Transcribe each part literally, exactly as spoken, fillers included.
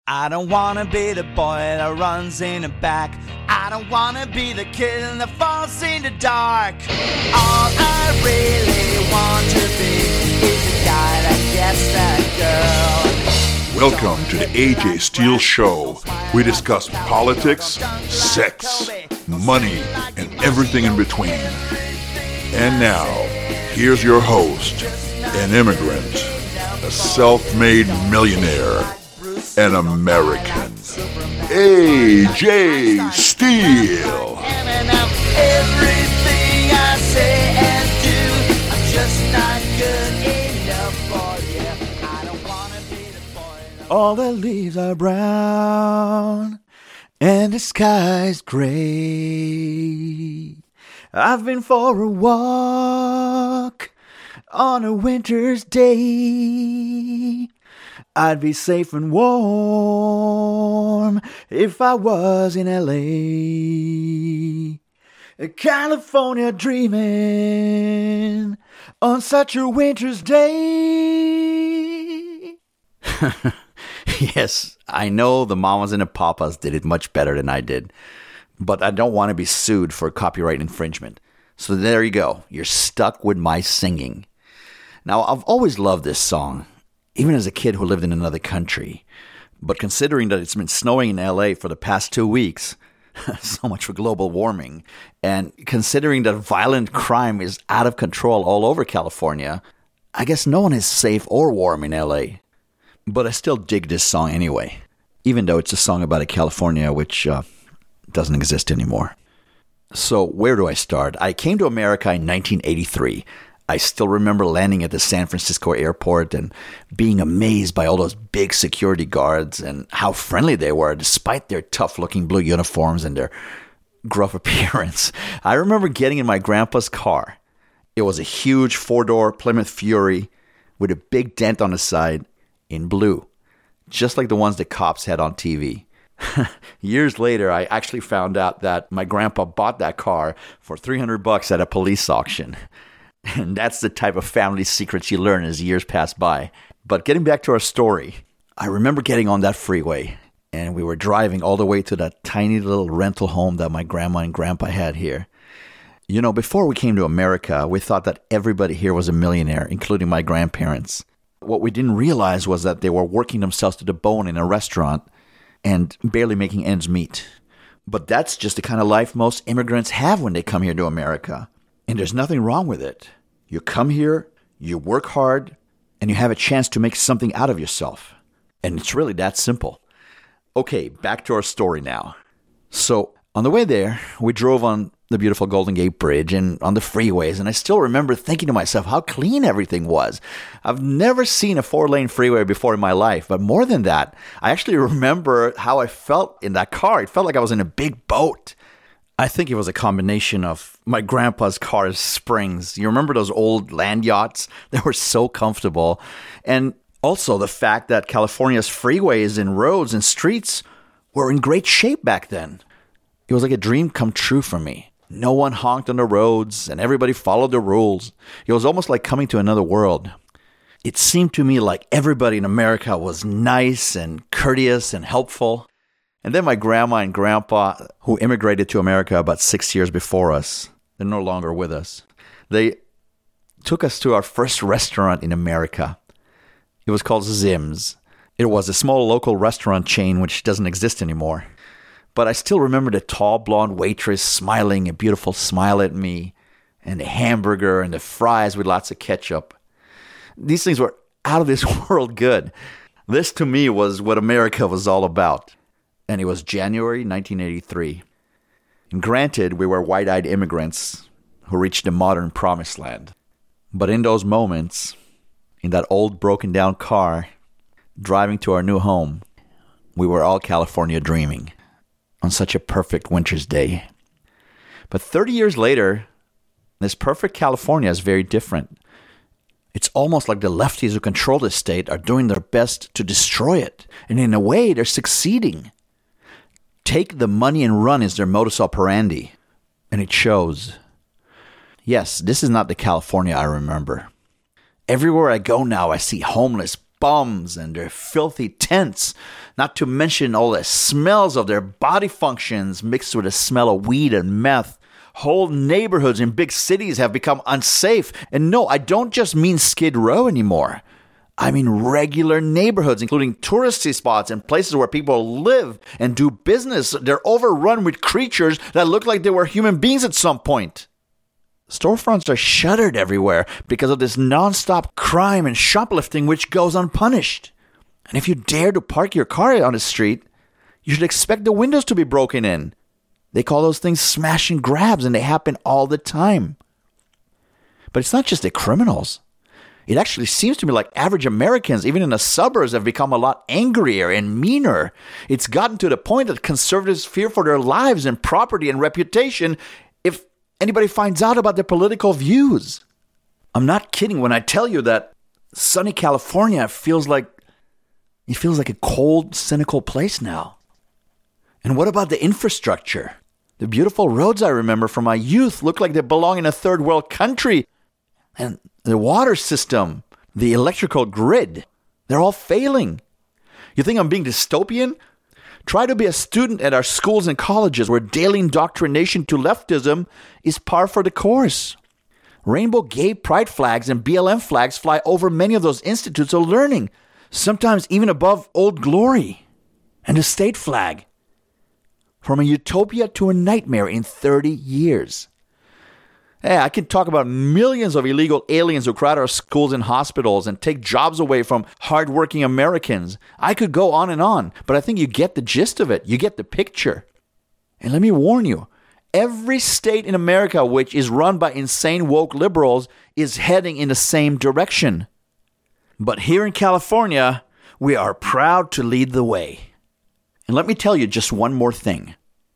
I don't wanna be the boy that runs in the back. I don't wanna be the kid that falls in the dark. All I really want to be is the guy that gets that girl. Welcome to the A J Steele Show. We discuss politics, sex, money, and everything in between. And now, here's your host, an immigrant, a self-made millionaire, an American, A J Steele. Everything I say and do, I'm just not good enough for you. I don't wanna be the boy. All the leaves are brown and the sky's gray. I've been for a walk on a winter's day. I'd be safe and warm if I was in L A. California dreaming on such a winter's day. Yes, I know the mamas and the papas did it much better than I did, but I don't want to be sued for copyright infringement. So there you go. You're stuck with my singing. Now, I've always loved this song, even as a kid who lived in another country. But considering that it's been snowing in L A for the past two weeks, so much for global warming, and considering that violent crime is out of control all over California, I guess no one is safe or warm in L A. But I still dig this song anyway, even though it's a song about a California which uh, doesn't exist anymore. So where do I start? I came to America in nineteen eighty-three. I still remember landing at the San Francisco airport and being amazed by all those big security guards and how friendly they were despite their tough-looking blue uniforms and their gruff appearance. I remember getting in my grandpa's car. It was a huge four-door Plymouth Fury with a big dent on the side in blue, just like the ones the cops had on T V. Years later, I actually found out that my grandpa bought that car for three hundred bucks at a police auction. And that's the type of family secrets you learn as years pass by. But getting back to our story, I remember getting on that freeway, and we were driving all the way to that tiny little rental home that my grandma and grandpa had here. You know, before we came to America, we thought that everybody here was a millionaire, including my grandparents. What we didn't realize was that they were working themselves to the bone in a restaurant and barely making ends meet. But that's just the kind of life most immigrants have when they come here to America. And there's nothing wrong with it. You come here, you work hard, and you have a chance to make something out of yourself. And it's really that simple. Okay, back to our story now. So on the way there, we drove on the beautiful Golden Gate Bridge and on the freeways, and I still remember thinking to myself how clean everything was. I've never seen a four-lane freeway before in my life, but more than that, I actually remember how I felt in that car. It felt like I was in a big boat. I think it was a combination of my grandpa's car's springs. You remember those old land yachts? They were so comfortable. And also the fact that California's freeways and roads and streets were in great shape back then. It was like a dream come true for me. No one honked on the roads and everybody followed the rules. It was almost like coming to another world. It seemed to me like everybody in America was nice and courteous and helpful. And then my grandma and grandpa, who immigrated to America about six years before us, they're no longer with us. They took us to our first restaurant in America. It was called Zim's. It was a small local restaurant chain which doesn't exist anymore. But I still remember the tall blonde waitress smiling a beautiful smile at me, and the hamburger and the fries with lots of ketchup. These things were out of this world good. This to me was what America was all about. And it was January nineteen eighty-three. And granted, we were white-eyed immigrants who reached the modern promised land. But in those moments, in that old broken-down car, driving to our new home, we were all California dreaming on such a perfect winter's day. But thirty years later, this perfect California is very different. It's almost like the lefties who control this state are doing their best to destroy it. And in a way, they're succeeding. Take the money and run is their modus operandi. And it shows. Yes, this is not the California I remember. Everywhere I go now, I see homeless, bums and their filthy tents, not to mention all the smells of their body functions mixed with the smell of weed and meth. Whole neighborhoods in big cities have become unsafe. And no, I don't just mean Skid Row anymore. I mean regular neighborhoods, including touristy spots and places where people live and do business. They're overrun with creatures that look like they were human beings at some point. Storefronts are shuttered everywhere because of this nonstop crime and shoplifting which goes unpunished. And if you dare to park your car on the street, you should expect the windows to be broken in. They call those things smash and grabs, and they happen all the time. But it's not just the criminals. It actually seems to me like average Americans, even in the suburbs, have become a lot angrier and meaner. It's gotten to the point that conservatives fear for their lives and property and reputation if anybody finds out about their political views. I'm not kidding when I tell you that sunny California feels like it feels like a cold, cynical place now. And what about the infrastructure? The beautiful roads I remember from my youth look like they belong in a third world country. And the water system, the electrical grid, they're all failing. You think I'm being dystopian? Try to be a student at our schools and colleges where daily indoctrination to leftism is par for the course. Rainbow gay pride flags and B L M flags fly over many of those institutes of learning, sometimes even above Old Glory. And the state flag. From a utopia to a nightmare in thirty years. Hey, I can talk about millions of illegal aliens who crowd our schools and hospitals and take jobs away from hardworking Americans. I could go on and on, but I think you get the gist of it. You get the picture. And let me warn you, every state in America which is run by insane woke liberals is heading in the same direction. But here in California, we are proud to lead the way. And let me tell you just one more thing.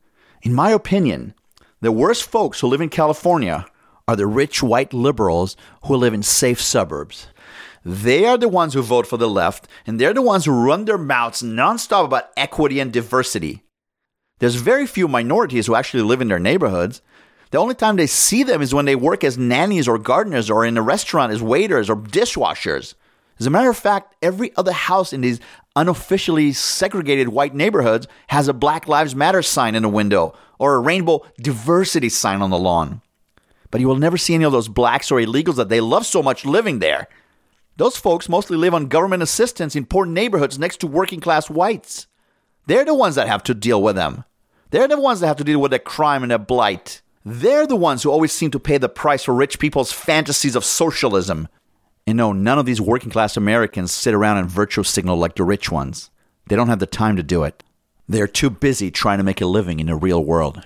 In my opinion, the worst folks who live in California are the rich white liberals who live in safe suburbs. They are the ones who vote for the left, and they're the ones who run their mouths nonstop about equity and diversity. There's very few minorities who actually live in their neighborhoods. The only time they see them is when they work as nannies or gardeners or in a restaurant as waiters or dishwashers. As a matter of fact, every other house in these unofficially segregated white neighborhoods has a Black Lives Matter sign in the window or a rainbow diversity sign on the lawn. But you will never see any of those blacks or illegals that they love so much living there. Those folks mostly live on government assistance in poor neighborhoods next to working class whites. They're the ones that have to deal with them. They're the ones that have to deal with their crime and their blight. They're the ones who always seem to pay the price for rich people's fantasies of socialism. And no, none of these working class Americans sit around and virtue signal like the rich ones. They don't have the time to do it. They're too busy trying to make a living in the real world.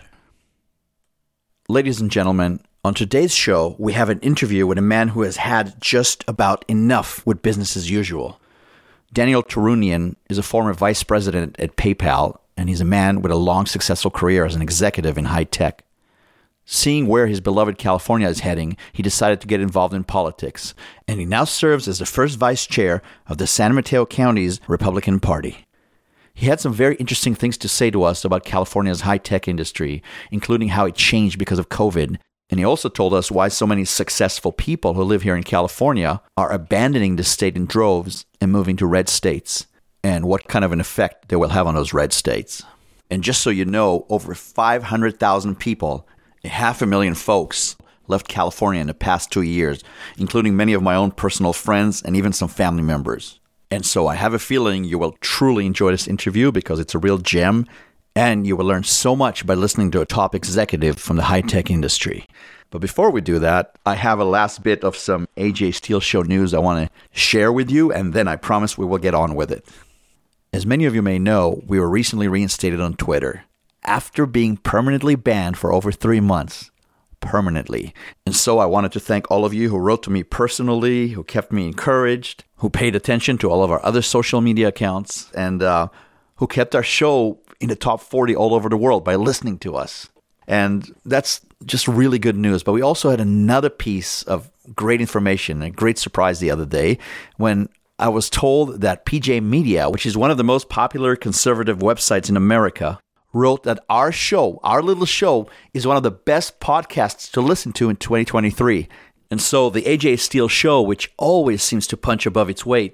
Ladies and gentlemen, on today's show, we have an interview with a man who has had just about enough with business as usual. Daniel Tarunian is a former vice president at PayPal, and he's a man with a long, successful career as an executive in high tech. Seeing where his beloved California is heading, he decided to get involved in politics, and he now serves as the first vice chair of the San Mateo County's Republican Party. He had some very interesting things to say to us about California's high-tech industry, including how it changed because of COVID. And he also told us why so many successful people who live here in California are abandoning the state in droves and moving to red states, and what kind of an effect they will have on those red states. And just so you know, over five hundred thousand people, half a million folks, left California in the past two years, including many of my own personal friends and even some family members. And so I have a feeling you will truly enjoy this interview because it's a real gem, and you will learn so much by listening to a top executive from the high-tech industry. But before we do that, I have a last bit of some A J Steele Show news I want to share with you, and then I promise we will get on with it. As many of you may know, we were recently reinstated on Twitter after being permanently banned for over three months. Permanently. And so I wanted to thank all of you who wrote to me personally, who kept me encouraged, who paid attention to all of our other social media accounts, and uh, who kept our show in the top forty all over the world by listening to us. And that's just really good news. But we also had another piece of great information, a great surprise the other day when I was told that P J Media, which is one of the most popular conservative websites in America, wrote that our show, our little show, is one of the best podcasts to listen to in twenty twenty-three. And so the A J Steele Show, which always seems to punch above its weight,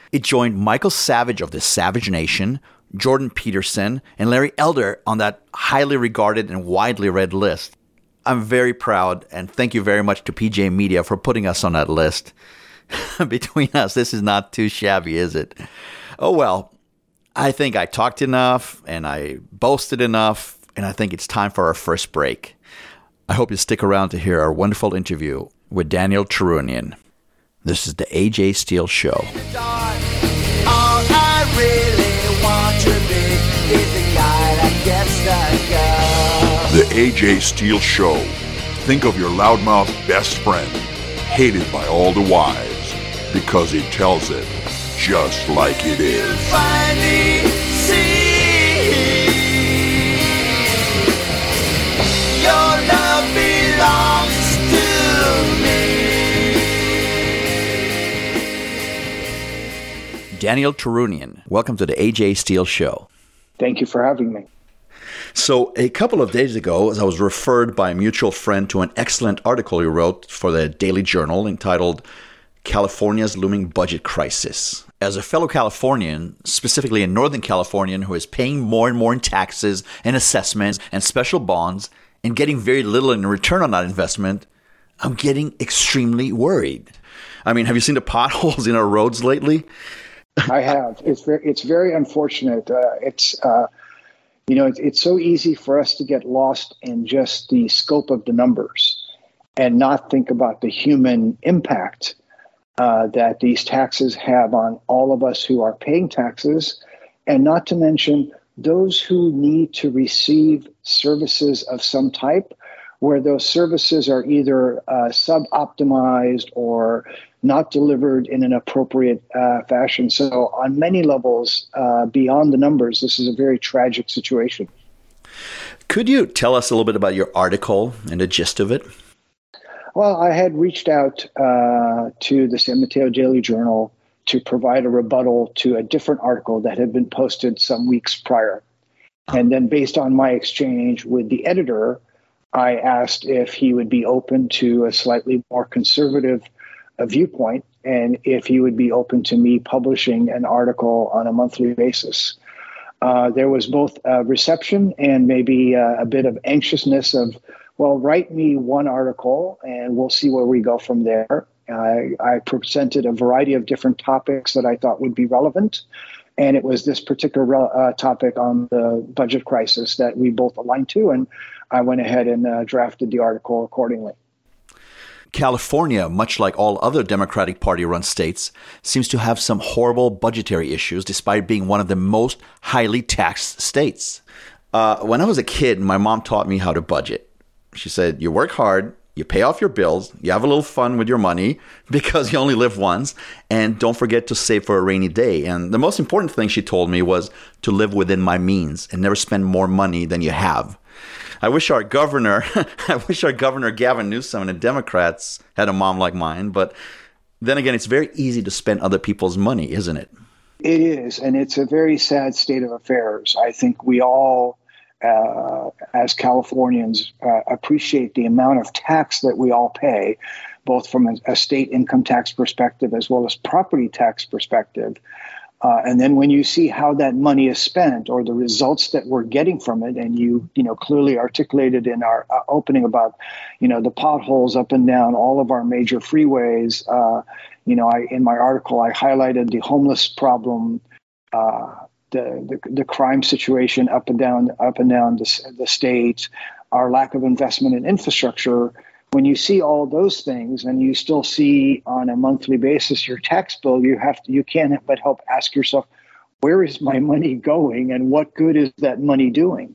It joined Michael Savage of the Savage Nation, Jordan Peterson, and Larry Elder on that highly regarded and widely read list. I'm very proud, and thank you very much to P J Media for putting us on that list. Between us, this is not too shabby, is it? Oh well, I think I talked enough, and I boasted enough, and I think it's time for our first break. I hope you stick around to hear our wonderful interview with Daniel Tarunian. This is the A J Steele Show. All I really want to be is the guy that gets the girl. The A J Steele Show. Think of your loudmouth best friend, hated by all the wives, because he tells it just like it is. Finally see your love belongs to me. Daniel Tarunian, welcome to the A J Steele Show. Thank you for having me. So a couple of days ago, as I was referred by a mutual friend to an excellent article you wrote for the Daily Journal entitled California's Looming Budget Crisis. As a fellow Californian, specifically a Northern Californian who is paying more and more in taxes and assessments and special bonds and getting very little in return on that investment, I'm getting extremely worried. I mean, have you seen the potholes in our roads lately? I have. It's very, it's very unfortunate. Uh, it's, uh, you know, it's, it's so easy for us to get lost in just the scope of the numbers and not think about the human impact uh, that these taxes have on all of us who are paying taxes, and not to mention those who need to receive services of some type, where those services are either uh, sub-optimized or not delivered in an appropriate uh, fashion. So on many levels, uh, beyond the numbers, this is a very tragic situation. Could you tell us a little bit about your article and the gist of it? Well, I had reached out uh, to the San Mateo Daily Journal to provide a rebuttal to a different article that had been posted some weeks prior. And then based on my exchange with the editor, I asked if he would be open to a slightly more conservative uh, viewpoint and if he would be open to me publishing an article on a monthly basis. Uh, there was both a reception and maybe uh, a bit of anxiousness of, well, write me one article and we'll see where we go from there. I, I presented a variety of different topics that I thought would be relevant. And it was this particular uh, topic on the budget crisis that we both aligned to. And I went ahead and uh, drafted the article accordingly. California, much like all other Democratic Party-run states, seems to have some horrible budgetary issues despite being one of the most highly taxed states. Uh, when I was a kid, my mom taught me how to budget. She said, you work hard, you pay off your bills, you have a little fun with your money because you only live once, and don't forget to save for a rainy day. And the most important thing she told me was to live within my means and never spend more money than you have. I wish our governor, I wish our governor Gavin Newsom and the Democrats had a mom like mine. But then again, it's very easy to spend other people's money, isn't it? It is, and it's a very sad state of affairs. I think we all, uh, as Californians, uh, appreciate the amount of tax that we all pay, both from a, a state income tax perspective as well as property tax perspective. Uh, and then when you see how that money is spent or the results that we're getting from it, and you, you know, clearly articulated in our uh, opening about, you know, the potholes up and down all of our major freeways. Uh, you know, I, in my article, I highlighted the homeless problem, uh, the, the the crime situation up and down, up and down the, the state, our lack of investment in infrastructure. When you see all those things and you still see on a monthly basis your tax bill, you have to, you can't but help ask yourself, where is my money going and what good is that money doing?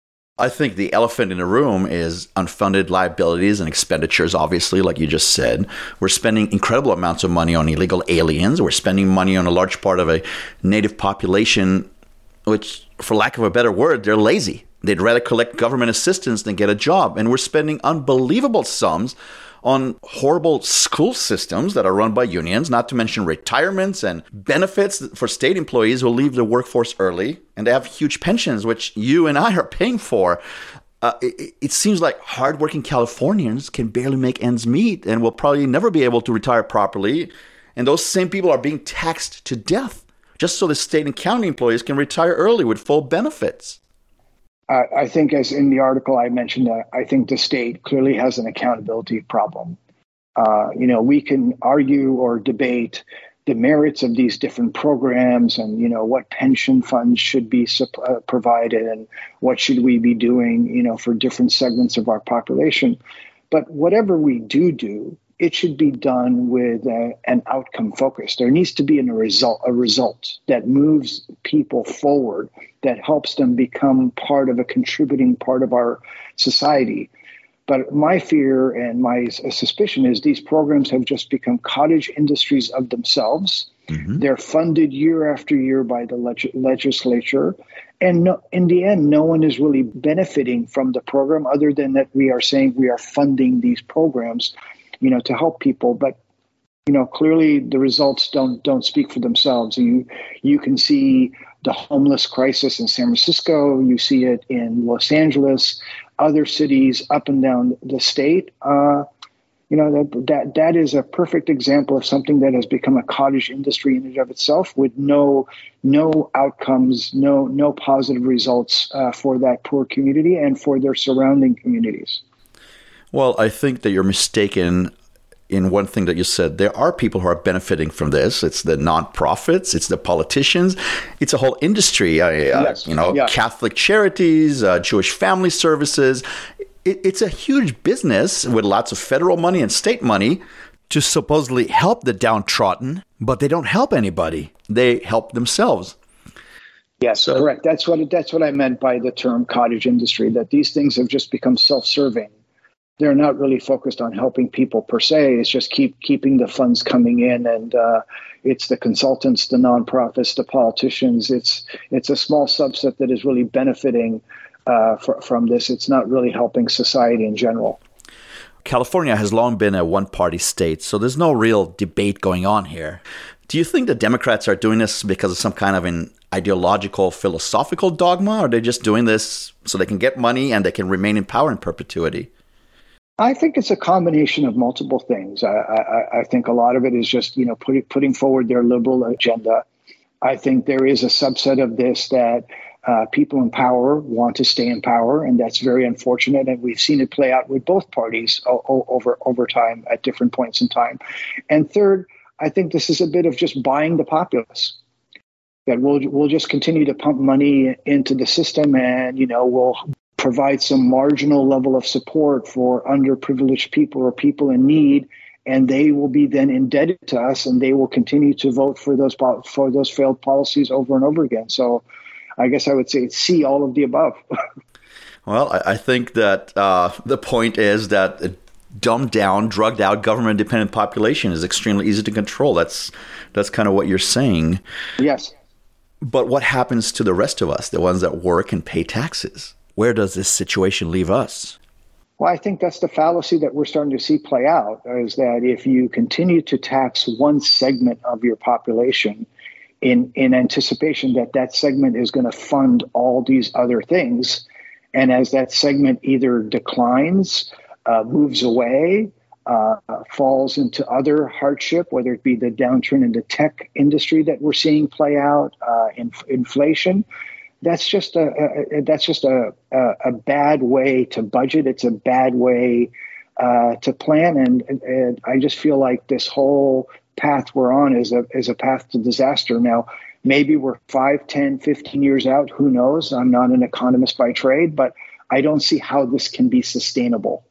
I think the elephant in the room is unfunded liabilities and expenditures, obviously, like you just said. We're spending incredible amounts of money on illegal aliens. We're spending money on a large part of a native population, which, for lack of a better word, they're lazy. They'd rather collect government assistance than get a job. And we're spending unbelievable sums on horrible school systems that are run by unions, not to mention retirements and benefits for state employees who leave the workforce early. And they have huge pensions, which you and I are paying for. Uh, it, it seems like hardworking Californians can barely make ends meet and will probably never be able to retire properly. And those same people are being taxed to death just so the state and county employees can retire early with full benefits. Uh, I think, as in the article I mentioned, uh, I think the state clearly has an accountability problem. Uh, you know, we can argue or debate the merits of these different programs and, you know, what pension funds should be uh, provided and what should we be doing, you know, for different segments of our population. But whatever we do do, it should be done with a, an outcome focus. There needs to be an, a result, a result that moves people forward, that helps them become part of a contributing part of our society. But my fear and my suspicion is these programs have just become cottage industries of themselves. Mm-hmm. They're funded year after year by the leg- legislature. And no, in the end, no one is really benefiting from the program other than that we are saying we are funding these programs, you know, to help people. But, you know, clearly the results don't don't speak for themselves. You you can see the homeless crisis in San Francisco. You see it in Los Angeles, other cities up and down the state. Uh, you know, that, that that is a perfect example of something that has become a cottage industry in and of itself, with no no outcomes, no no positive results uh, for that poor community and for their surrounding communities. Well, I think that you're mistaken in one thing that you said. There are people who are benefiting from this. It's the nonprofits, it's the politicians, it's a whole industry. Uh, yes. You know, yeah. Catholic charities, uh, Jewish family services. It, it's a huge business with lots of federal money and state money to supposedly help the downtrodden, but they don't help anybody. They help themselves. Yes, so, correct. That's what that's what I meant by the term cottage industry. That these things have just become self-serving. They're not really focused on helping people per se. It's just keep keeping the funds coming in, and uh, it's the consultants, the nonprofits, the politicians. It's it's a small subset that is really benefiting uh, for, from this. It's not really helping society in general. California has long been a one-party state, so there's no real debate going on here. Do you think the Democrats are doing this because of some kind of an ideological, philosophical dogma, or are they just doing this so they can get money and they can remain in power in perpetuity? I think it's a combination of multiple things. I, I, I think a lot of it is just, you know, putting putting forward their liberal agenda. I think there is a subset of this that uh, people in power want to stay in power, and that's very unfortunate. And we've seen it play out with both parties o- over over time at different points in time. And third, I think this is a bit of just buying the populace. That we'll we'll just continue to pump money into the system, and you know we'll provide some marginal level of support for underprivileged people or people in need, and they will be then indebted to us, and they will continue to vote for those for those failed policies over and over again. So I guess I would say it's C, all of the above. Well, I, I think that uh, the point is that a dumbed down, drugged out, government-dependent population is extremely easy to control. That's that's kind of what you're saying. Yes. But what happens to the rest of us, the ones that work and pay taxes? Where does this situation leave us? Well, I think that's the fallacy that we're starting to see play out, is that if you continue to tax one segment of your population in, in anticipation that that segment is going to fund all these other things, and as that segment either declines, uh, moves away, uh, falls into other hardship, whether it be the downturn in the tech industry that we're seeing play out, uh, in, inflation, That's just a, a that's just a, a a bad way to budget. It's a bad way uh, to plan, and, and I just feel like this whole path we're on is a is a path to disaster. Now, maybe we're five, ten, fifteen years out. Who knows? I'm not an economist by trade, but I don't see how this can be sustainable.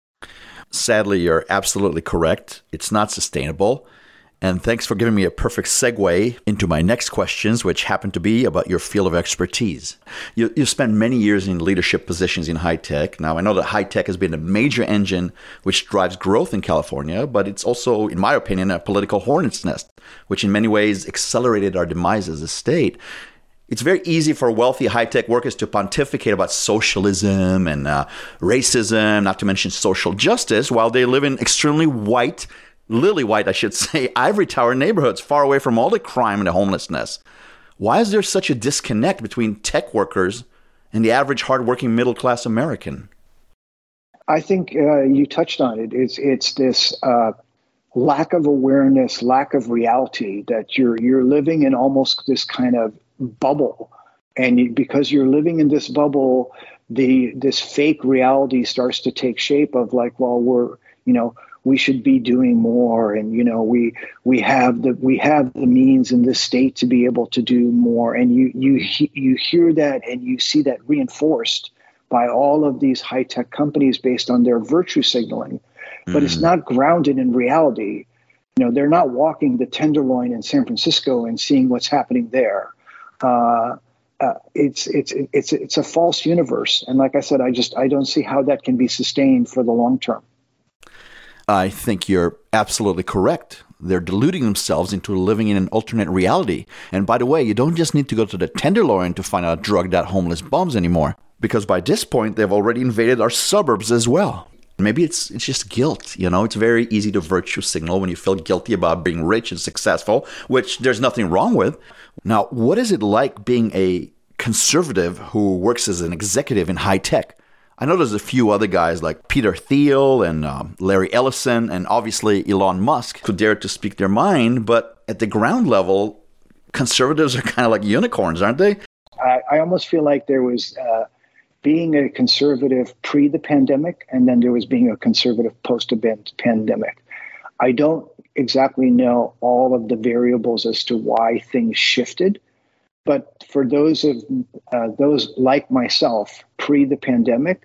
Sadly, you're absolutely correct. It's not sustainable. And thanks for giving me a perfect segue into my next questions, which happen to be about your field of expertise. You, you spent many years in leadership positions in high tech. Now, I know that high tech has been a major engine which drives growth in California, but it's also, in my opinion, a political hornet's nest, which in many ways accelerated our demise as a state. It's very easy for wealthy high-tech workers to pontificate about socialism and uh, racism, not to mention social justice, while they live in extremely white lily white, I should say, ivory tower neighborhoods far away from all the crime and the homelessness. Why is there such a disconnect between tech workers and the average hardworking middle-class American? I think uh, you touched on it. It's it's this uh, lack of awareness, lack of reality, that you're you're living in almost this kind of bubble. And you, because you're living in this bubble, the this fake reality starts to take shape of like, well, we're, you know, we should be doing more, and you know, we we have the we have the means in this state to be able to do more. And you you you hear that and you see that reinforced by all of these high tech companies based on their virtue signaling, but mm. it's not grounded in reality. You know, they're not walking the Tenderloin in San Francisco and seeing what's happening there. Uh, Uh, it's it's it's it's a false universe, and like I said, I just I don't see how that can be sustained for the long term. I think you're absolutely correct. They're deluding themselves into living in an alternate reality. And by the way, you don't just need to go to the Tenderloin to find out drugged out homeless bums anymore, because by this point they've already invaded our suburbs as well. Maybe it's it's just guilt. You know, it's very easy to virtue signal when you feel guilty about being rich and successful, which there's nothing wrong with. Now, what is it like being a conservative who works as an executive in high tech? I know there's a few other guys like Peter Thiel and um, Larry Ellison and obviously Elon Musk who dare to speak their mind, but at the ground level, conservatives are kind of like unicorns, aren't they? I, I almost feel like there was uh, being a conservative pre the pandemic, and then there was being a conservative post-pandemic. I don't exactly know all of the variables as to why things shifted, but for those of uh, those like myself pre the pandemic,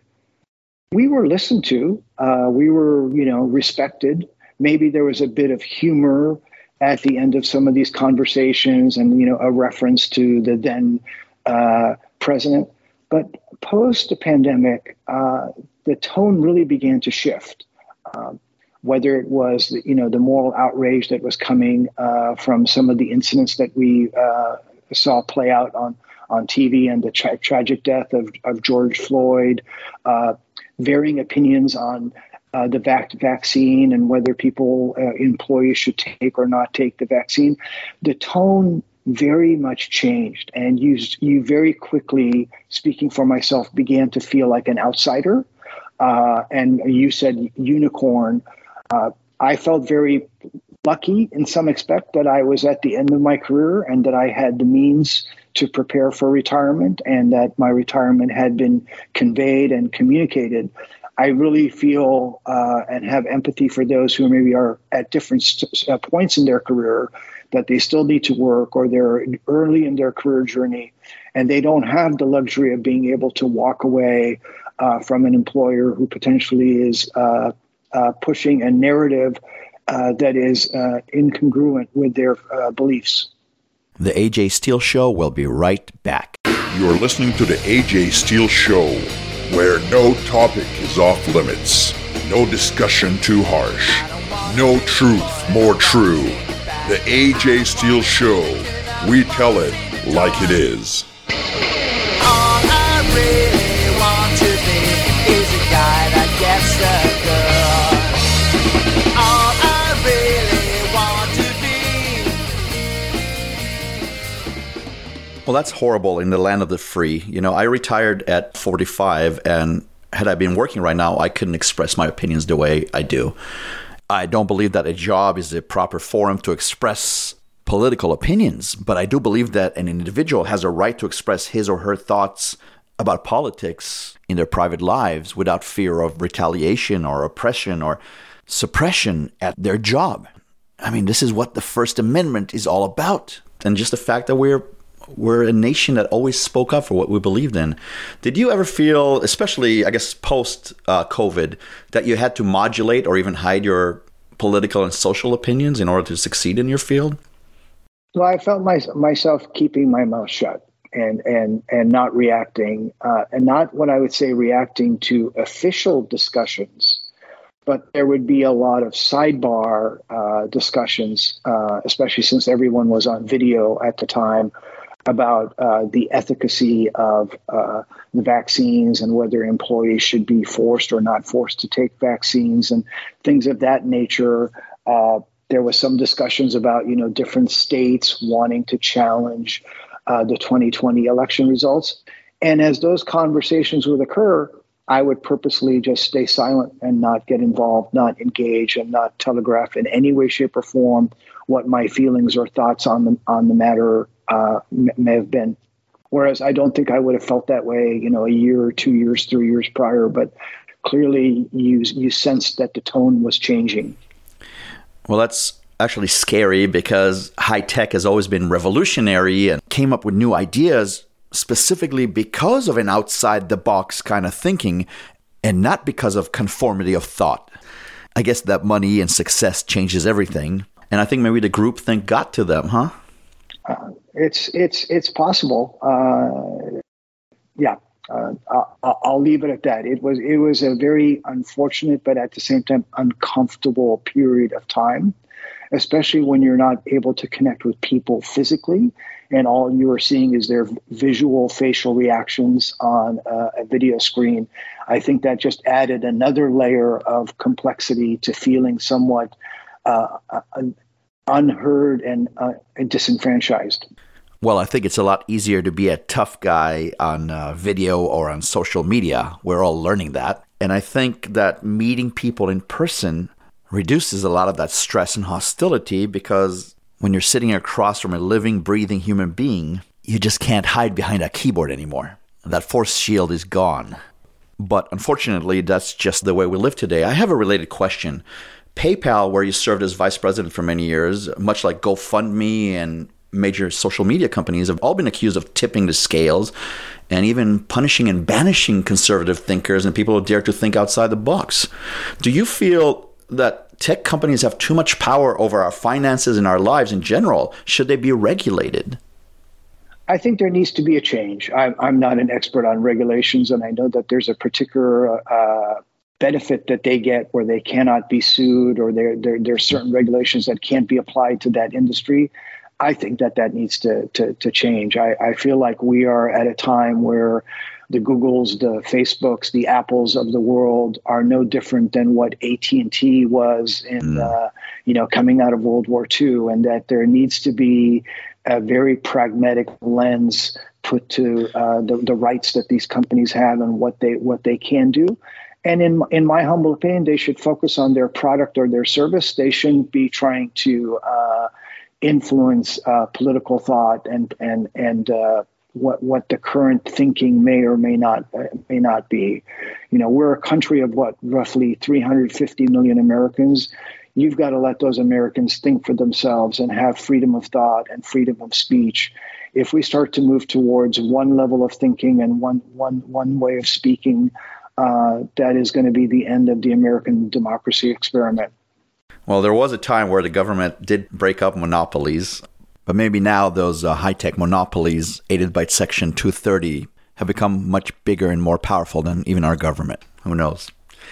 we were listened to. Uh, we were, you know, respected. Maybe there was a bit of humor at the end of some of these conversations, and you know, a reference to the then uh, president. But post the pandemic, uh, the tone really began to shift. Uh, whether it was, you know, the moral outrage that was coming uh, from some of the incidents that we uh, saw play out on, on T V, and the tra- tragic death of, of George Floyd, uh, varying opinions on uh, the vac- vaccine and whether people, uh, employees should take or not take the vaccine. The tone very much changed, and you, you very quickly, speaking for myself, began to feel like an outsider. Uh, and you said unicorn. Uh, I felt very lucky in some aspect that I was at the end of my career and that I had the means to prepare for retirement, and that my retirement had been conveyed and communicated. I really feel uh, and have empathy for those who maybe are at different st- uh, points in their career, that they still need to work, or they're early in their career journey and they don't have the luxury of being able to walk away uh, from an employer who potentially is uh, uh, pushing a narrative uh, that is uh, incongruent with their uh, beliefs. The A J Steele Show will be right back. You're listening to the A J Steele Show, where no topic is off limits, no discussion too harsh, no truth more true. The A J Steele Show, we tell it like it is. All I really want to be is a guy that gets the girl. All I really want to be. Well, that's horrible in the land of the free. You know, I retired at forty-five, and had I been working right now, I couldn't express my opinions the way I do. I don't believe that a job is the proper forum to express political opinions, but I do believe that an individual has a right to express his or her thoughts about politics in their private lives without fear of retaliation or oppression or suppression at their job. I mean, this is what the First Amendment is all about. And just the fact that we're we're a nation that always spoke up for what we believed in. Did you ever feel, especially, I guess, post-COVID, uh, that you had to modulate or even hide your political and social opinions in order to succeed in your field? Well, I felt my, myself keeping my mouth shut and and and not reacting, uh, and not what I would say reacting to official discussions, but there would be a lot of sidebar uh, discussions, uh, especially since everyone was on video at the time, about uh, the efficacy of uh, the vaccines and whether employees should be forced or not forced to take vaccines and things of that nature. Uh, there was some discussions about, you know, different states wanting to challenge uh, the twenty twenty election results. And as those conversations would occur, I would purposely just stay silent and not get involved, not engage, and not telegraph in any way, shape, or form what my feelings or thoughts on the on the matter uh, may have been. Whereas I don't think I would have felt that way, you know, a year or two years, three years prior. But clearly, you you sensed that the tone was changing. Well, that's actually scary because high tech has always been revolutionary and came up with new ideas specifically because of an outside-the-box kind of thinking and not because of conformity of thought. I guess that money and success changes everything. And I think maybe the groupthink got to them, huh? Uh, it's it's it's possible. Uh, yeah, uh, I'll, I'll leave it at that. It was it was a very unfortunate, but at the same time uncomfortable period of time, especially when you're not able to connect with people physically, and all you are seeing is their visual facial reactions on uh, a video screen. I think that just added another layer of complexity to feeling somewhat uh, unheard and uh, disenfranchised. Well, I think it's a lot easier to be a tough guy on uh, video or on social media. We're all learning that. And I think that meeting people in person reduces a lot of that stress and hostility because when you're sitting across from a living, breathing human being, you just can't hide behind a keyboard anymore. That force shield is gone. But unfortunately, that's just the way we live today. I have a related question. PayPal, where you served as vice president for many years, much like GoFundMe and major social media companies, have all been accused of tipping the scales and even punishing and banishing conservative thinkers and people who dare to think outside the box. Do you feel that tech companies have too much power over our finances and our lives in general? Should they be regulated? I think there needs to be a change. I'm, I'm not an expert on regulations, and I know that there's a particular uh, benefit that they get where they cannot be sued, or there there there are certain regulations that can't be applied to that industry. I think that that needs to to, to change. I, I feel like we are at a time where the Googles, the Facebooks, the Apples of the world are no different than what A T and T was in, mm. uh, you know, coming out of World War Two, and that there needs to be a very pragmatic lens put to uh, the, the rights that these companies have and what they what they can do. And in in my humble opinion, they should focus on their product or their service. They shouldn't be trying to uh, influence uh, political thought and and and uh, what what the current thinking may or may not uh, may not be. You know, we're a country of what, roughly three hundred fifty million Americans. You've got to let those Americans think for themselves and have freedom of thought and freedom of speech. If we start to move towards one level of thinking and one one one way of speaking, uh, that is going to be the end of the American democracy experiment. Well, there was a time where the government did break up monopolies, but maybe now those uh, high-tech monopolies, aided by Section two thirty, have become much bigger and more powerful than even our government. Who knows?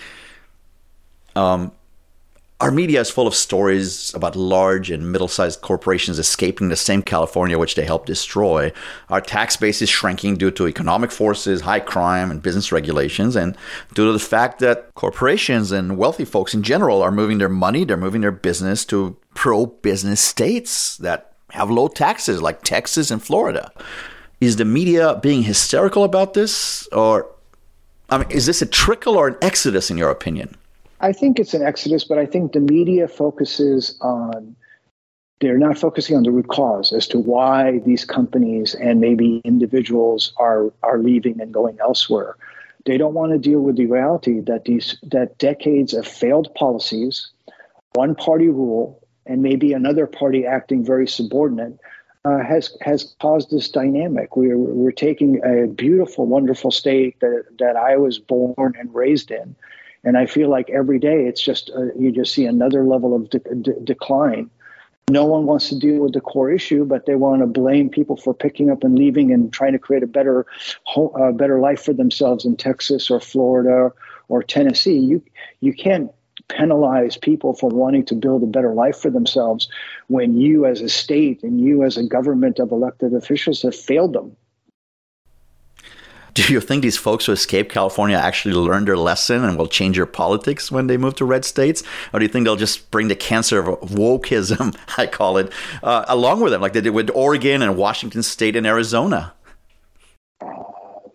Um. Our media is full of stories about large and middle-sized corporations escaping the same California which they helped destroy. Our tax base is shrinking due to economic forces, high crime, and business regulations, and due to the fact that corporations and wealthy folks in general are moving their money, they're moving their business to pro-business states that have low taxes like Texas and Florida. Is the media being hysterical about this? Or, I mean, is this a trickle or an exodus in your opinion? I think it's an exodus, but I think the media focuses on, they're not focusing on the root cause as to why these companies and maybe individuals are are leaving and going elsewhere. They don't want to deal with the reality that these that decades of failed policies, one party rule, and maybe another party acting very subordinate uh, has has caused this dynamic. We're we're taking a beautiful, wonderful state that that I was born and raised in. And I feel like every day it's just, uh, you just see another level of de- de- decline. No one wants to deal with the core issue, but they want to blame people for picking up and leaving and trying to create a better, ho- uh, better life for themselves in Texas or Florida or Tennessee. You, you can't penalize people for wanting to build a better life for themselves when you as a state and you as a government of elected officials have failed them. Do you think these folks who escaped California actually learned their lesson and will change their politics when they move to red states? Or do you think they'll just bring the cancer of wokeism, I call it, uh, along with them, like they did with Oregon and Washington State and Arizona?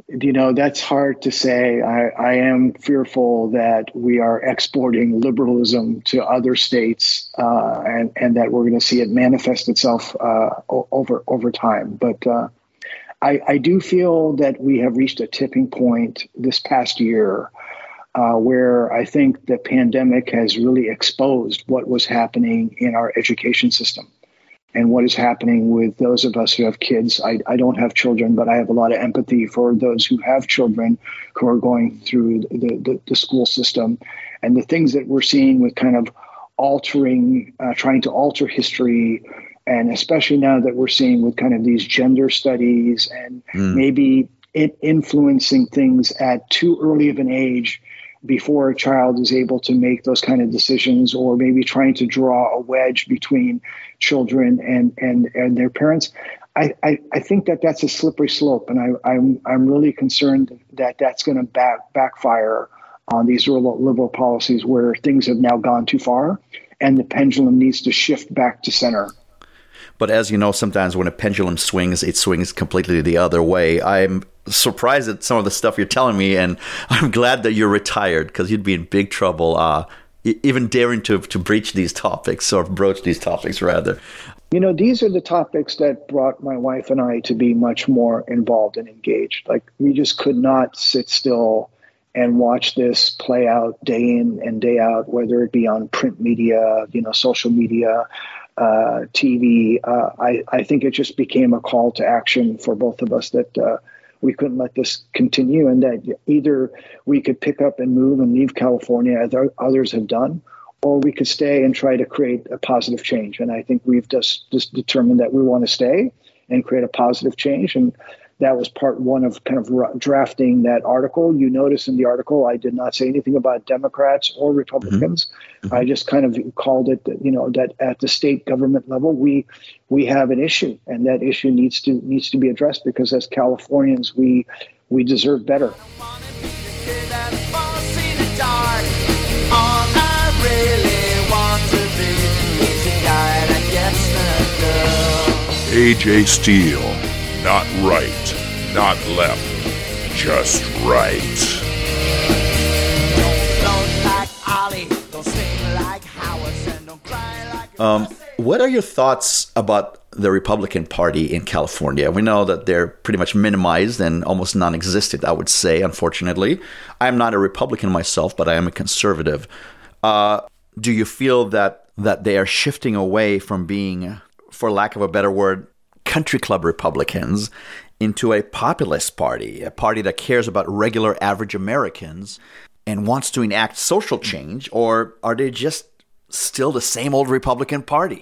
You know, that's hard to say. I, I am fearful that we are exporting liberalism to other states, uh, and and that we're going to see it manifest itself uh, over over time. But uh, I, I do feel that we have reached a tipping point this past year, uh, where I think the pandemic has really exposed what was happening in our education system. And what is happening with those of us who have kids. I, I don't have children, but I have a lot of empathy for those who have children who are going through the, the, the school system. And the things that we're seeing with kind of altering, uh, trying to alter history, and especially now that we're seeing with kind of these gender studies and mm. maybe it influencing things at too early of an age before a child is able to make those kind of decisions, or maybe trying to draw a wedge between children and and, and their parents. I, I, I think that that's a slippery slope, and I, I'm I'm really concerned that that's going to back backfire on these liberal, liberal policies where things have now gone too far, and the pendulum needs to shift back to center. But as you know, sometimes when a pendulum swings, it swings completely the other way. I'm surprised at some of the stuff you're telling me, and I'm glad that you're retired, because you'd be in big trouble uh, even daring to, to breach these topics, or broach these topics, rather. You know, these are the topics that brought my wife and I to be much more involved and engaged. Like, we just could not sit still and watch this play out day in and day out, whether it be on print media, you know, social media, Uh, T V. Uh, I, I think it just became a call to action for both of us that uh, we couldn't let this continue, and that either we could pick up and move and leave California as others have done, or we could stay and try to create a positive change. And I think we've just, just determined that we want to stay and create a positive change. And that was part one of kind of drafting that article. You notice in the article, I did not say anything about Democrats or Republicans. Mm-hmm. I just kind of called it, you know, that at the state government level, we we have an issue, and that issue needs to needs to be addressed, because as Californians, we we deserve better. A J Steele. Not right, not left, just right. Um, what are your thoughts about the Republican Party in California? We know that they're pretty much minimized and almost non-existent, I would say, unfortunately. I'm not a Republican myself, but I am a conservative. Uh, do you feel that, that they are shifting away from being, for lack of a better word, country club Republicans into a populist party, a party that cares about regular average Americans and wants to enact social change? Or are they just still the same old Republican Party?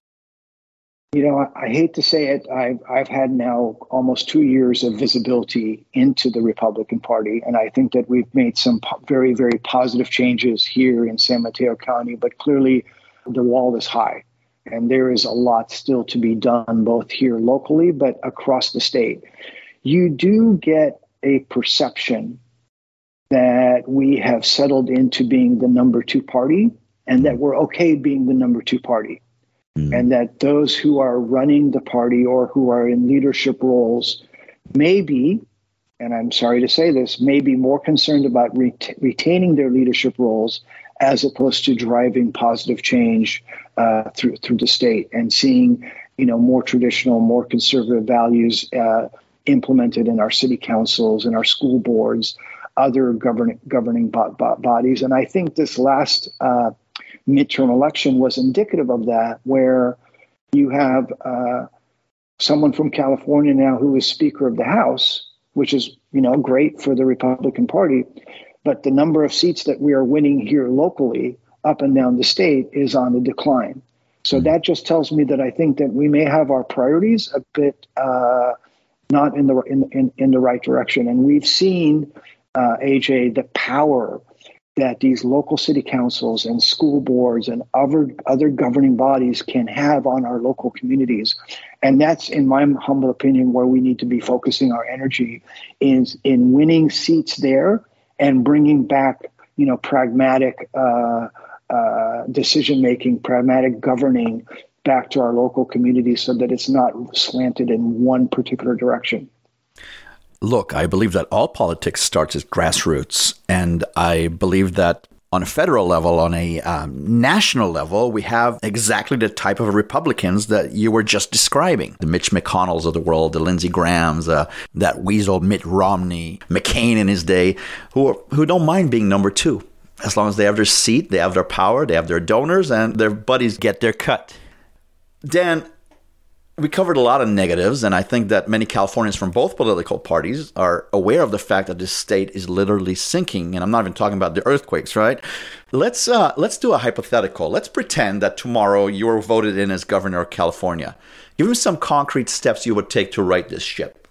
You know, I, I hate to say it. I've, I've had now almost two years of visibility into the Republican Party, and I think that we've made some po- very, very positive changes here in San Mateo County, but clearly the wall is high. And there is a lot still to be done, both here locally, but across the state. You do get a perception that we have settled into being the number two party, and that we're okay being the number two party. Mm. And that those who are running the party or who are in leadership roles may be, and I'm sorry to say this, may be more concerned about ret- retaining their leadership roles as opposed to driving positive change uh, through through the state, and seeing, you know, more traditional, more conservative values uh, implemented in our city councils and our school boards, other governing governing bo- bo- bodies. And I think this last uh, midterm election was indicative of that, where you have uh, someone from California now who is Speaker of the House, which is, you know, great for the Republican Party. But the number of seats that we are winning here locally up and down the state is on the decline. So that just tells me that I think that we may have our priorities a bit uh, not in the in, in in the right direction. And we've seen, uh, A J, the power that these local city councils and school boards and other other governing bodies can have on our local communities. And that's, in my humble opinion, where we need to be focusing our energy, is in winning seats there and bringing back, you know, pragmatic uh, uh, decision-making, pragmatic governing back to our local communities, so that it's not slanted in one particular direction. Look, I believe that all politics starts at grassroots, and I believe that on a federal level, on a um, national level, we have exactly the type of Republicans that you were just describing. The Mitch McConnells of the world, the Lindsey Grahams, uh, that weasel Mitt Romney, McCain in his day, who are, who don't mind being number two. As long as they have their seat, they have their power, they have their donors, and their buddies get their cut. Dan, we covered a lot of negatives, and I think that many Californians from both political parties are aware of the fact that this state is literally sinking, and I'm not even talking about the earthquakes, right? Let's uh, let's do a hypothetical. Let's pretend that tomorrow you were voted in as governor of California. Give me some concrete steps you would take to right this ship.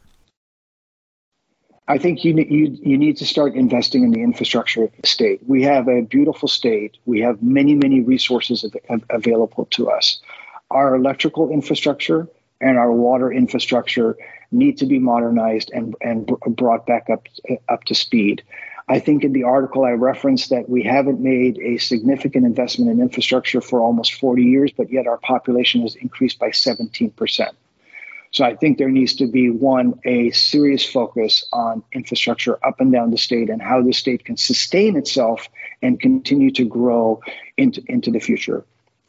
I think you, you you need to start investing in the infrastructure of the state. We have a beautiful state. We have many, many resources av- av- available to us. Our electrical infrastructure and our water infrastructure need to be modernized and, and brought back up, up to speed. I think in the article I referenced that we haven't made a significant investment in infrastructure for almost forty years, but yet our population has increased by seventeen percent. So I think there needs to be, one, a serious focus on infrastructure up and down the state and how the state can sustain itself and continue to grow into, into the future.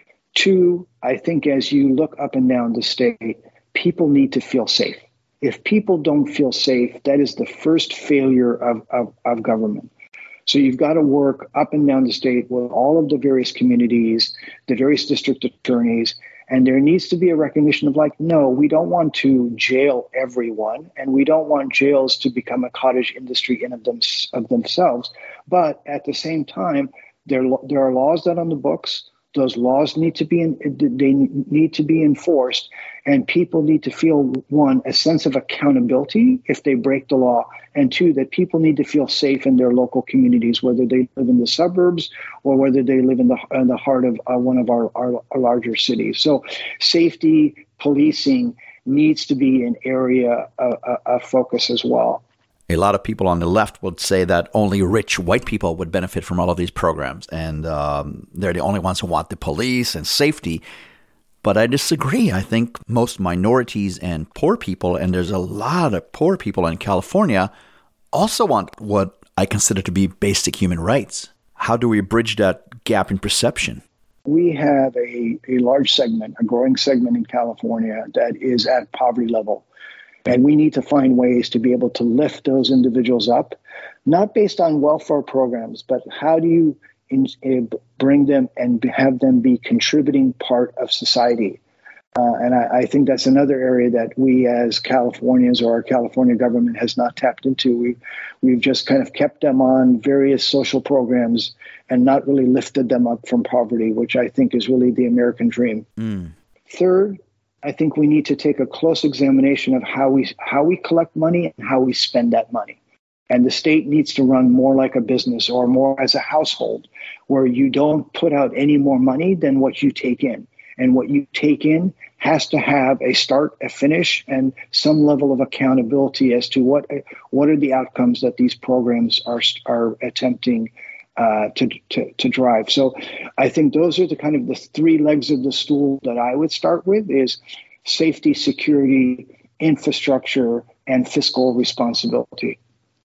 Two, I think as you look up and down the state, people need to feel safe. If people don't feel safe, that is the first failure of, of, of government. So you've got to work up and down the state with all of the various communities, the various district attorneys, and there needs to be a recognition of like, no, we don't want to jail everyone, and we don't want jails to become a cottage industry in of, them, of themselves. But at the same time, there, there are laws that are on the books. Those laws need to be in, they need to be enforced, and people need to feel, one, a sense of accountability if they break the law, and two, that people need to feel safe in their local communities, whether they live in the suburbs or whether they live in the in the heart of uh, one of our, our, our larger cities. So safety, policing needs to be an area of, of focus as well. A lot of people on the left would say that only rich white people would benefit from all of these programs, and um, they're the only ones who want the police and safety. But I disagree. I think most minorities and poor people, and there's a lot of poor people in California, also want what I consider to be basic human rights. How do we bridge that gap in perception? We have a, a large segment, a growing segment in California that is at poverty level. And we need to find ways to be able to lift those individuals up, not based on welfare programs, but how do you in, in bring them and have them be contributing part of society? Uh, and I, I think that's another area that we as Californians or our California government has not tapped into. We, we've just kind of kept them on various social programs and not really lifted them up from poverty, which I think is really the American dream. Mm. Third, I think we need to take a close examination of how we how we collect money and how we spend that money. And the state needs to run more like a business or more as a household, where you don't put out any more money than what you take in. And what you take in has to have a start, a finish, and some level of accountability as to what what are the outcomes that these programs are are attempting Uh, to, to to drive. So I think those are the kind of the three legs of the stool that I would start with is safety, security, infrastructure, and fiscal responsibility.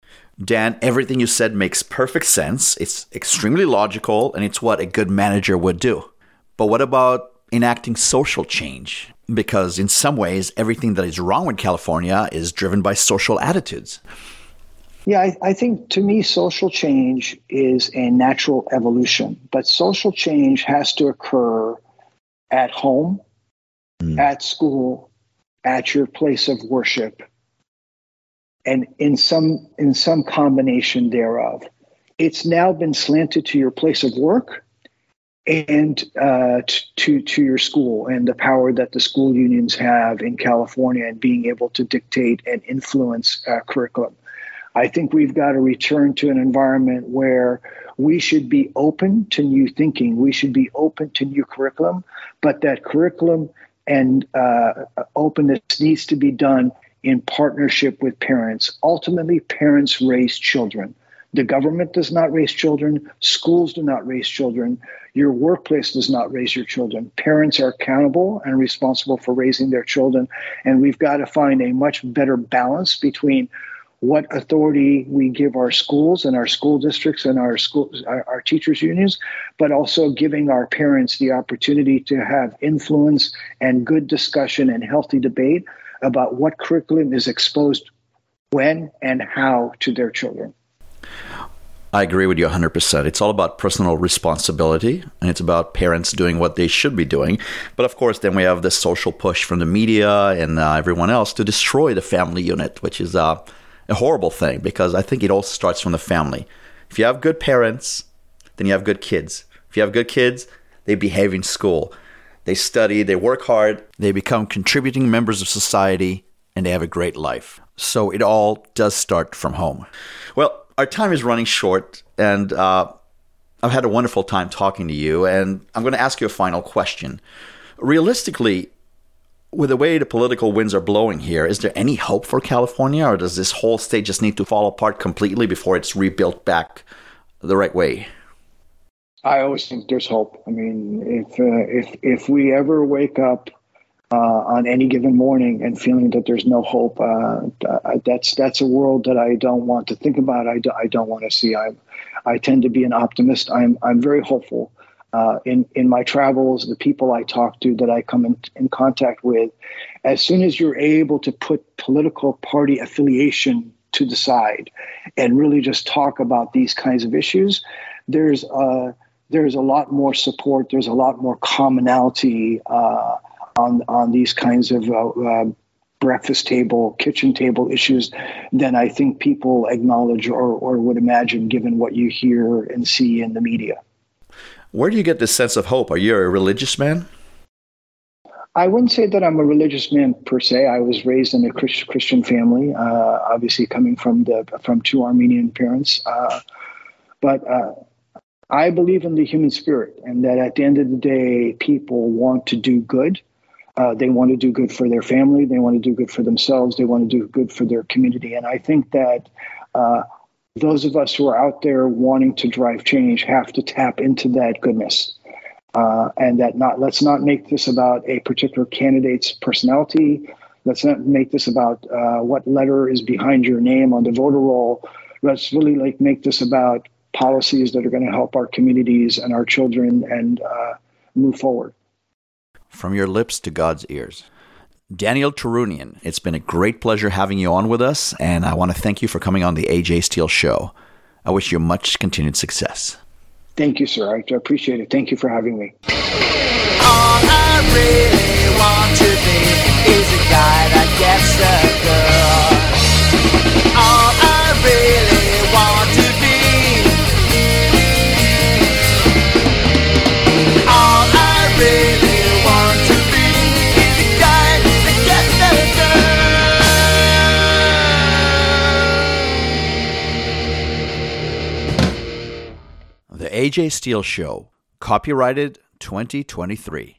Dan, everything you said makes perfect sense. It's extremely logical, and it's what a good manager would do. But what about enacting social change? Because in some ways, everything that is wrong with California is driven by social attitudes. Yeah, I, I think to me, social change is a natural evolution, but social change has to occur at home, mm. at school, at your place of worship, and in some in some combination thereof. It's now been slanted to your place of work and uh, to to your school, and the power that the school unions have in California and being able to dictate and influence uh, curriculum. I think we've got to return to an environment where we should be open to new thinking. We should be open to new curriculum, but that curriculum and uh, openness needs to be done in partnership with parents. Ultimately, parents raise children. The government does not raise children. Schools do not raise children. Your workplace does not raise your children. Parents are accountable and responsible for raising their children. And we've got to find a much better balance between what authority we give our schools and our school districts and our schools, our, our teachers unions, but also giving our parents the opportunity to have influence and good discussion and healthy debate about what curriculum is exposed when and how to their children. I agree with you one hundred percent. It's all about personal responsibility, and it's about parents doing what they should be doing. But of course, then we have the social push from the media and uh, everyone else to destroy the family unit, which is uh, a horrible thing, because I think it all starts from the family. If you have good parents, then you have good kids. If you have good kids, they behave in school. They study, they work hard, they become contributing members of society, and they have a great life. So it all does start from home. Well, our time is running short, and uh, I've had a wonderful time talking to you, and I'm going to ask you a final question. Realistically, with the way the political winds are blowing here, is there any hope for California, or does this whole state just need to fall apart completely before it's rebuilt back the right way? I always think there's hope. I mean, if uh, if if we ever wake up Uh, on any given morning and feeling that there's no hope, uh, that's that's a world that I don't want to think about. I, do, I don't want to see. I I tend to be an optimist. I'm I'm very hopeful. Uh, in in my travels, the people I talk to, that I come in, in contact with, as soon as you're able to put political party affiliation to the side and really just talk about these kinds of issues, there's uh there's a lot more support. There's a lot more commonality Uh, on on these kinds of uh, uh, breakfast table, kitchen table issues than I think people acknowledge or, or would imagine, given what you hear and see in the media. Where do you get this sense of hope? Are you a religious man? I wouldn't say that I'm a religious man per se. I was raised in a Christ, Christian family, uh, obviously coming from the from two Armenian parents. Uh, but uh, I believe in the human spirit, and that at the end of the day, people want to do good. Uh, they want to do good for their family. They want to do good for themselves. They want to do good for their community. And I think that uh, those of us who are out there wanting to drive change have to tap into that goodness. Uh, and that not let's not make this about a particular candidate's personality. Let's not make this about uh, what letter is behind your name on the voter roll. Let's really like make this about policies that are going to help our communities and our children and uh, move forward. From your lips to God's ears. Daniel Tarunian, it's been a great pleasure having you on with us, and I want to thank you for coming on the A J Steele Show. I wish you much continued success. Thank you, sir. I appreciate it. Thank you for having me. All I really want to be is a guy that gets the girl. All I really want to be. All I really The A J Steele Show, copyrighted twenty twenty-three.